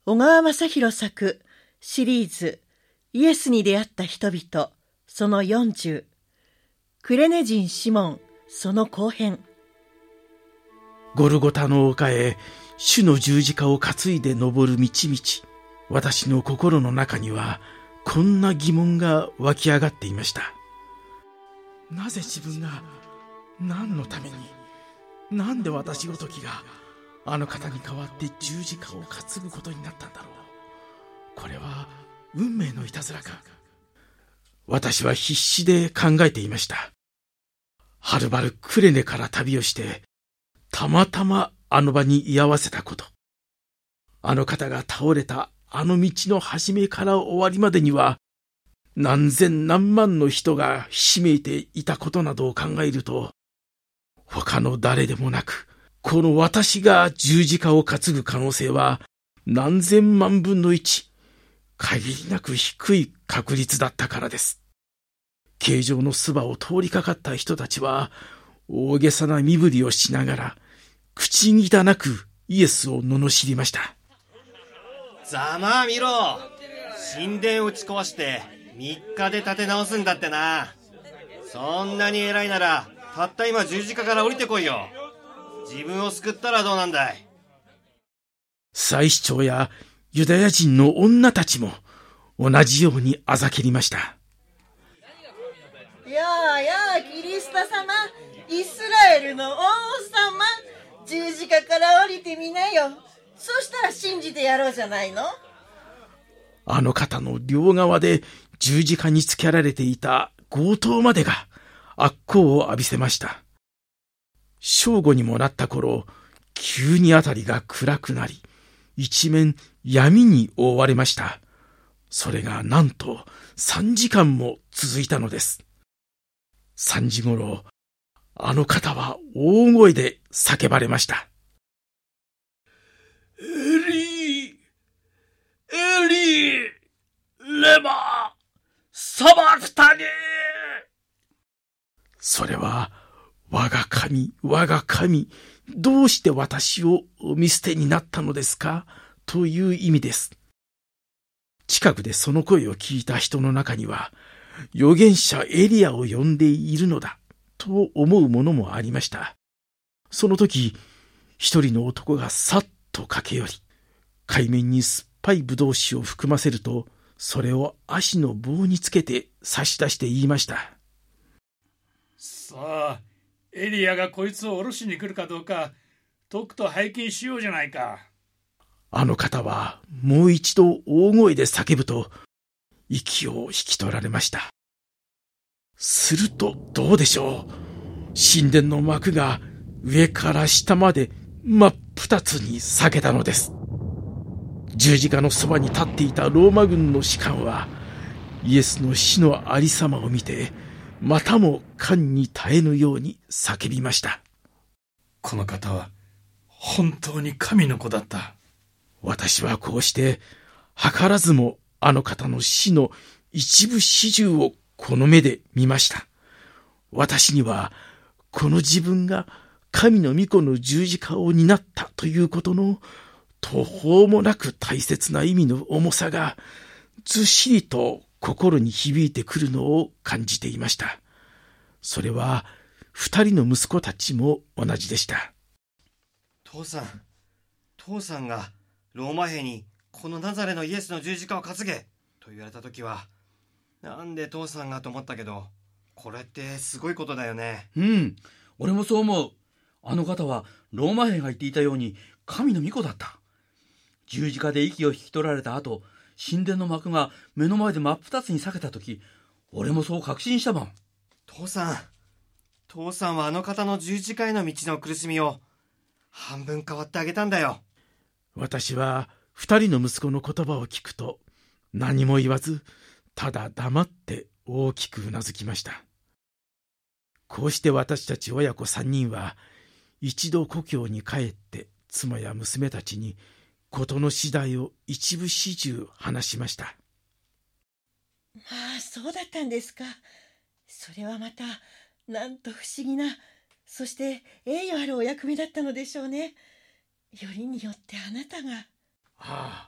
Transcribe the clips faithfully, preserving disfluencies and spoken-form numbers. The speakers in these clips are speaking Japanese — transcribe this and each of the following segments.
小川正弘作シリーズイエスに出会った人々そのよんじゅう、クレネ人シモンその後編。 ゴルゴタの丘へ主の十字架を担いで登る道々、私の心の中にはこんな疑問が湧き上がっていました。なぜ自分が何のために、なんで私ごときがあの方に代わって十字架を担ぐことになったんだろう。これは運命のいたずらか。私は必死で考えていました。はるばるクレネから旅をしてたまたまあの場に居合わせたこと、あの方が倒れたあの道の始めから終わりまでには何千何万の人がひしめいていたことなどを考えると、他の誰でもなくこの私が十字架を担ぐ可能性は何千万分の一、限りなく低い確率だったからです。形状のそばを通りかかった人たちは大げさな身振りをしながら口汚くイエスを罵りました。 ざまあ見ろ、神殿を打ち壊してみっかで建て直すんだってな。そんなに偉いならたった今十字架から降りてこいよ。自分を救ったらどうなんだい。 祭司長やユダヤ人の女たちも同じようにあざけりました。 やあやあキリスト様、イスラエルの王様、十字架から降りてみなよ。そしたら信じてやろうじゃないの。 あの方の両側で十字架につけられていた強盗までが悪光を浴びせました。正午にもなった頃、急にあたりが暗くなり、一面闇に覆われました。それがなんと三時間も続いたのです。三時ごろ、あの方は大声で叫ばれました。エリー、エリー、レマ、サバクタニ。それは、我が神、我が神、どうして私を見捨てになったのですかという意味です。近くでその声を聞いた人の中には、預言者エリアを呼んでいるのだと思うものもありました。その時、一人の男がさっと駆け寄り、海面に酸っぱいぶどう酒を含ませると、それを足の棒につけて差し出して言いました。 さあ、エリアがこいつを下ろしに来るかどうか、とくと拝見しようじゃないか。 あの方はもう一度大声で叫ぶと、息を引き取られました。するとどうでしょう。神殿の幕が上から下まで真っ二つに裂けたのです。十字架のそばに立っていたローマ軍の士官は、イエスの死のありさまを見て、またも感に耐えぬように叫びました。 この方は本当に神の子だった。 私はこうして図らずもあの方の死の一部始終をこの目で見ました。私にはこの自分が神の御子の十字架を担ったということの途方もなく大切な意味の重さがずっしりと心に響いてくるのを感じていました。それは二人の息子たちも同じでした。 父さん、父さんがローマ兵にこのナザレのイエスの十字架を担げと言われた時は、なんで父さんがと思ったけど、これってすごいことだよね。 うん、俺もそう思う。あの方はローマ兵が言っていたように神の御子だった。十字架で息を引き取られた後、神殿の幕が目の前で真っ二つに裂けた時、俺もそう確信したもん。 父さん、父さんはあの方の十字架への道の苦しみを半分変わってあげたんだよ。 私は二人の息子の言葉を聞くと何も言わず、ただ黙って大きくうなずきました。こうして私たち親子三人は一度故郷に帰って妻や娘たちに事の次第を一部始終話しました。 まあそうだったんですか。それはまたなんと不思議な、そして栄誉あるお役目だったのでしょうね。よりによってあなたが。 ああ、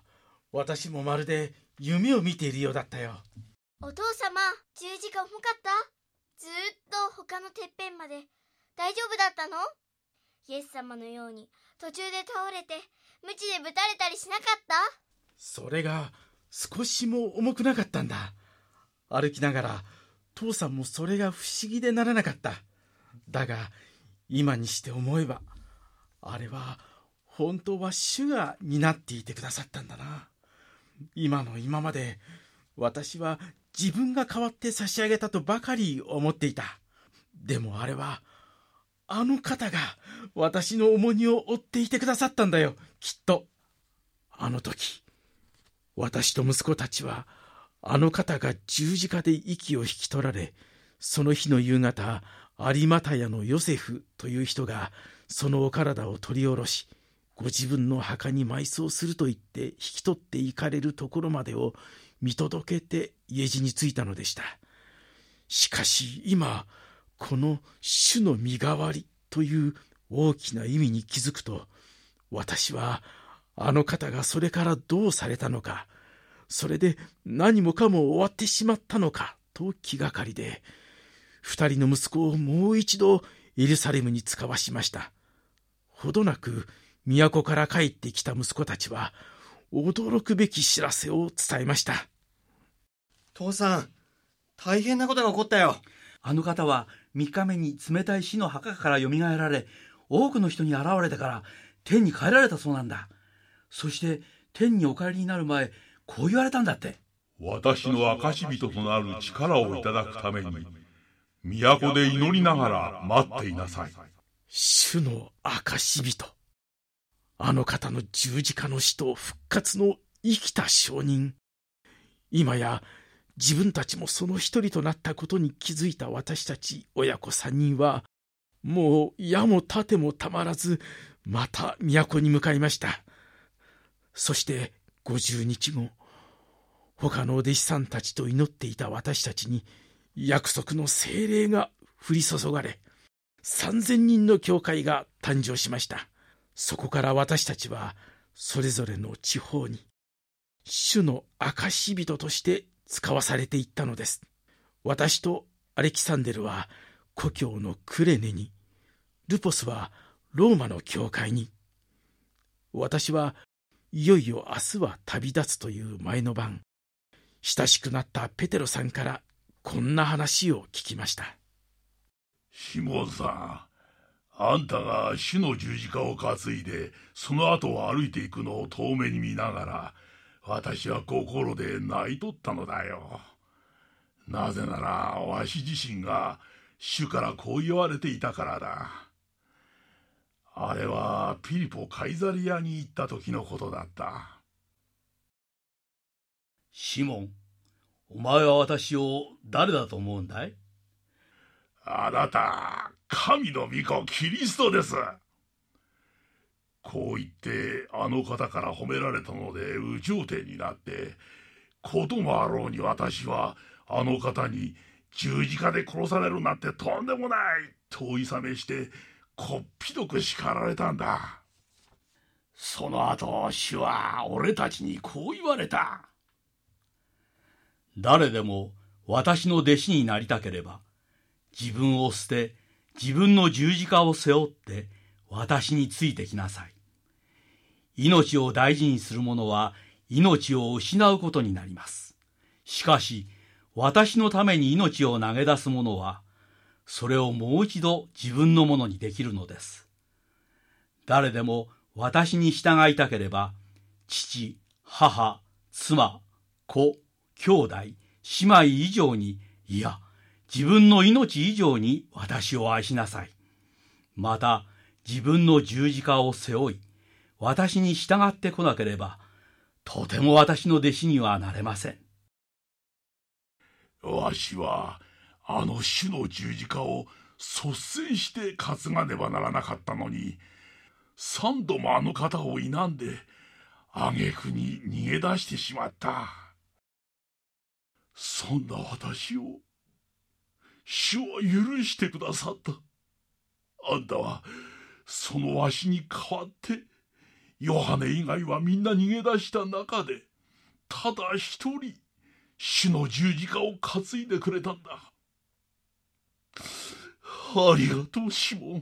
私もまるで夢を見ているようだったよ。 お父様、十字架重かった？ずーっと他のてっぺんまで大丈夫だったの？イエス様のように途中で倒れて鞭でぶたれたりしなかった？ それが少しも重くなかったんだ。歩きながら父さんもそれが不思議でならなかった。だが今にして思えば、あれは本当は主が担っていてくださったんだな。今の今まで私は自分が代わって差し上げたとばかり思っていた。でもあれはあの方が私の重荷を負っていてくださったんだよ、きっと。あの時私と息子たちは、あの方が十字架で息を引き取られ、その日の夕方、有股屋のヨセフという人がそのお体を取り下ろし、ご自分の墓に埋葬すると言って引き取って行かれるところまでを見届けて家路に着いたのでした。しかし今、この主の身代わりという大きな意味に気づくと、私はあの方がそれからどうされたのか、それで何もかも終わってしまったのかと気がかりで、二人の息子をもう一度エルサレムに使わしました。ほどなく都から帰ってきた息子たちは驚くべき知らせを伝えました。 父さん、大変なことが起こったよ。 あの方は三日目に冷たい死の墓からよみがえられ、多くの人に現れてから天に帰られたそうなんだ。そして天にお帰りになる前、こう言われたんだって。 私の証人となる力をいただくために、都で祈りながら待っていなさい。 主の証人。あの方の十字架の死と復活の生きた証人。今や自分たちもその一人となったことに気づいた私たち親子三人は、もう矢も盾もたまらず、また都に向かいました。そして五十日後、他のお弟子さんたちと祈っていた私たちに約束の聖霊が降り注がれ、三千人の教会が誕生しました。そこから私たちはそれぞれの地方に主の証人として使わされていったのです。私とアレキサンデルは故郷のクレネに、ルポスはローマの教会に、私はいよいよ明日は旅立つという前の晩、親しくなったペテロさんからこんな話を聞きました。 シモンさん、あんたが主の十字架を担いでその後を歩いていくのを遠目に見ながら、私は心で泣いとったのだよ。なぜならわし自身が主からこう言われていたからだ。あれはピリポ・カイザリアに行った時のことだった。 シモン、お前は私を誰だと思うんだい？ あなた、神の御子キリストです。こう言ってあの方から褒められたので有頂天になって、こともあろうに私はあの方に十字架で殺されるなんてとんでもないといさめしてこっぴどく叱られたんだ。その後主は俺たちにこう言われた。 誰でも私の弟子になりたければ、自分を捨て自分の十字架を背負って私についてきなさい。命を大事にする者は命を失うことになります。しかし私のために命を投げ出す者は、それをもう一度自分のものにできるのです。誰でも私に従いたければ、父、母、妻、子、兄弟、姉妹以上に、いや、自分の命以上に私を愛しなさい。また、自分の十字架を背負い、私に従ってこなければ、とても私の弟子にはなれません。 わしは、あの主の十字架を率先して担がねばならなかったのに、三度もあの方を否んで、挙句に逃げ出してしまった。そんな私を、主は許してくださった。あんたは、そのわしに代わって、ヨハネ以外はみんな逃げ出した中で、 ただ一人主の十字架を担いでくれたんだ。ありがとうシモン。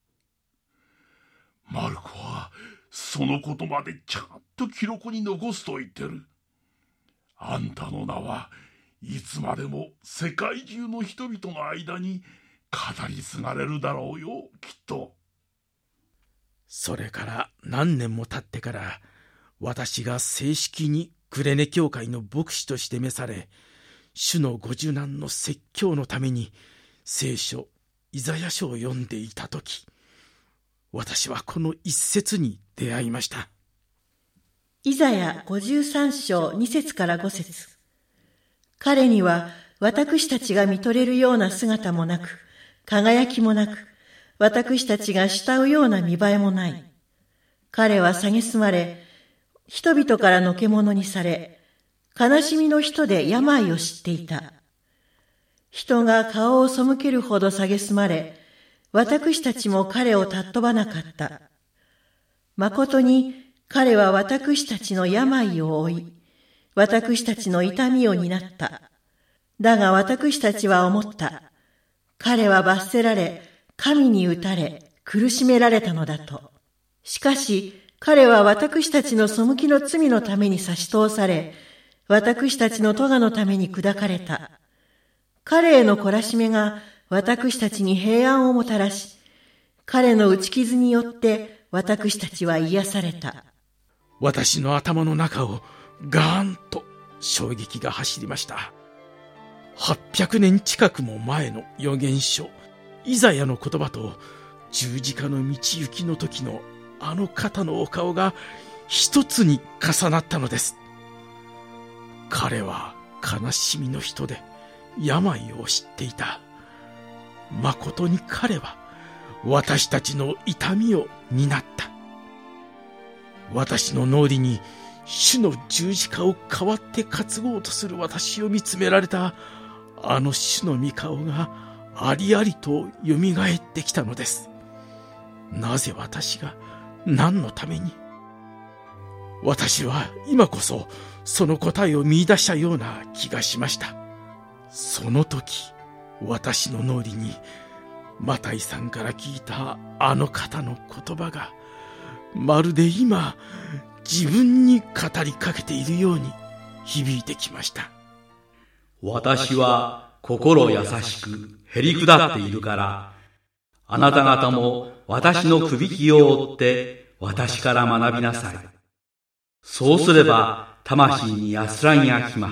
マルコはそのことまでちゃんと記録に残すと言ってる。あんたの名はいつまでも世界中の人々の間に語り継がれるだろうよ、きっと。 それから何年も経ってから、私が正式にクレネ教会の牧師として召され、主のご受難の説教のために聖書イザヤ書を読んでいたとき、私はこの一節に出会いました。 イザヤごじゅうさん章に節からご節。彼には私たちが見とれるような姿もなく、輝きもなく、私たちが慕うような見栄えもない。彼は蔑まれ、人々からのけ者にされ、悲しみの人で病を知っていた。人が顔を背けるほど蔑まれ、私たちも彼を尊ばなかった。誠に彼は私たちの病を負い、私たちの痛みを担った。だが私たちは思った。彼は罰せられ、神に打たれ、苦しめられたのだと。しかし、彼は私たちの背きの罪のために差し通され、私たちの咎のために砕かれた。彼への懲らしめが私たちに平安をもたらし、彼の打ち傷によって私たちは癒された。 私の頭の中をガーンと衝撃が走りました。はっぴゃくねん近くも前の預言書イザヤの言葉と十字架の道行きの時のあの方のお顔が一つに重なったのです。彼は悲しみの人で病を知っていた。まことに彼は私たちの痛みを担った。私の脳裏に主の十字架を代わって担ごうとする私を見つめられたあの主の御顔がありありとよみがえってきたのです。なぜ私が何のために。私は今こそその答えを見出したような気がしました。その時、私の脳裏にマタイさんから聞いたあの方の言葉がまるで今自分に語りかけているように響いてきました。 私は心優しくへりくだっているから、あなた方も私のくびきを追って私から学びなさい。そうすれば魂に安らぎがきます。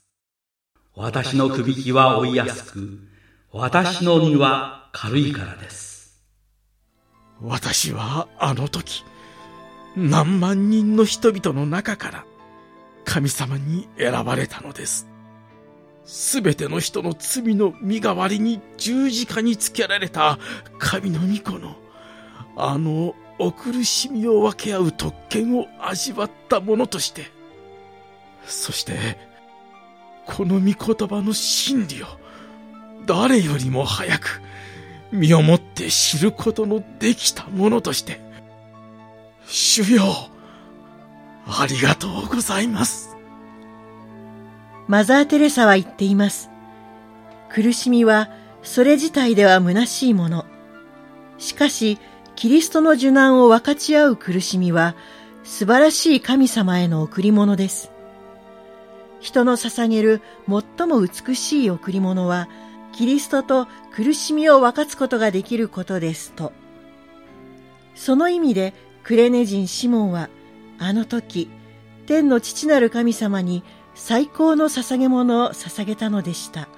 私のくびきは追いやすく、私の荷は軽いからです。 私はあの時、何万人の人々の中から神様に選ばれたのです。すべての人の罪の身代わりに十字架につけられた神の御子のあのお苦しみを分け合う特権を味わったものとして、そしてこの御言葉の真理を誰よりも早く身をもって知ることのできたものとして、主よ、ありがとうございます。 マザー・テレサは言っています。苦しみはそれ自体では虚しいもの。しかし、キリストの受難を分かち合う苦しみは素晴らしい神様への贈り物です。人の捧げる最も美しい贈り物は、キリストと苦しみを分かつことができることですと。その意味でクレネ人シモンはあの時、天の父なる神様に最高の捧げ物を捧げたのでした。